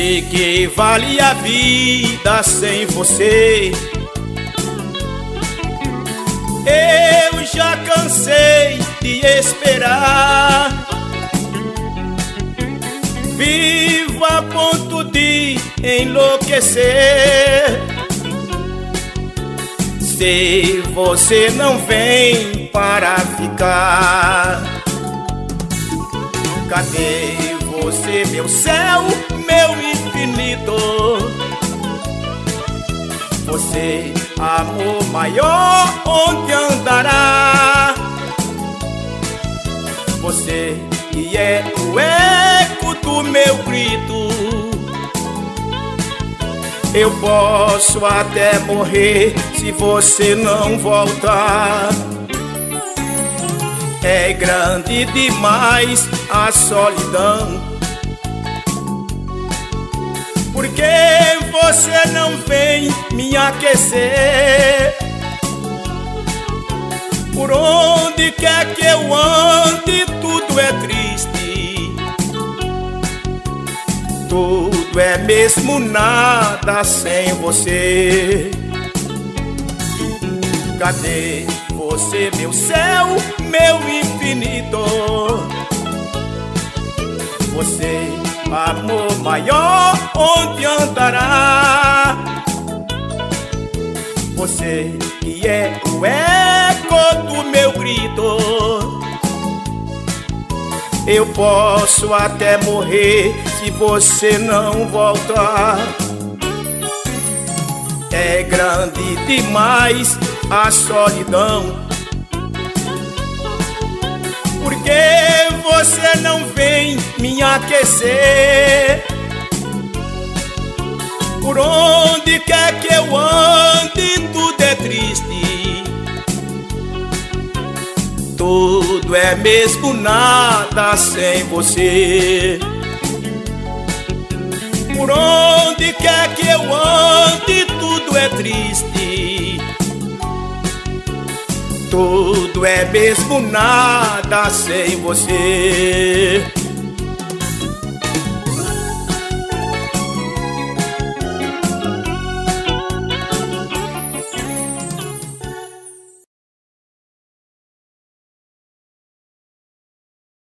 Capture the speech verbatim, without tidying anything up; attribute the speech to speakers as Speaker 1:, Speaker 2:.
Speaker 1: De que vale a vida sem você? Eu já cansei de esperar. Vivo a ponto de enlouquecer. Se você não vem para ficar, cadê você, meu céu, meu infinito? Você, amor maior, onde andará? Você que é o eco do meu grito. Eu posso até morrer se você não voltar. É grande demais a solidão. Por que você não vem me aquecer? Por onde quer que eu ande, tudo é triste. Tudo é mesmo nada sem você. Cadê você, meu céu, meu infinito? Você, amor maior, onde andará? Você que é o eco do meu grito. Eu posso até morrer se você não voltar. É grande demais a solidão. Por que você não vem me aquecer? Por onde quer que eu ande, tudo é triste. Tudo é mesmo nada sem você. Por onde quer que eu ande, tudo é triste. Tudo é mesmo nada sem você.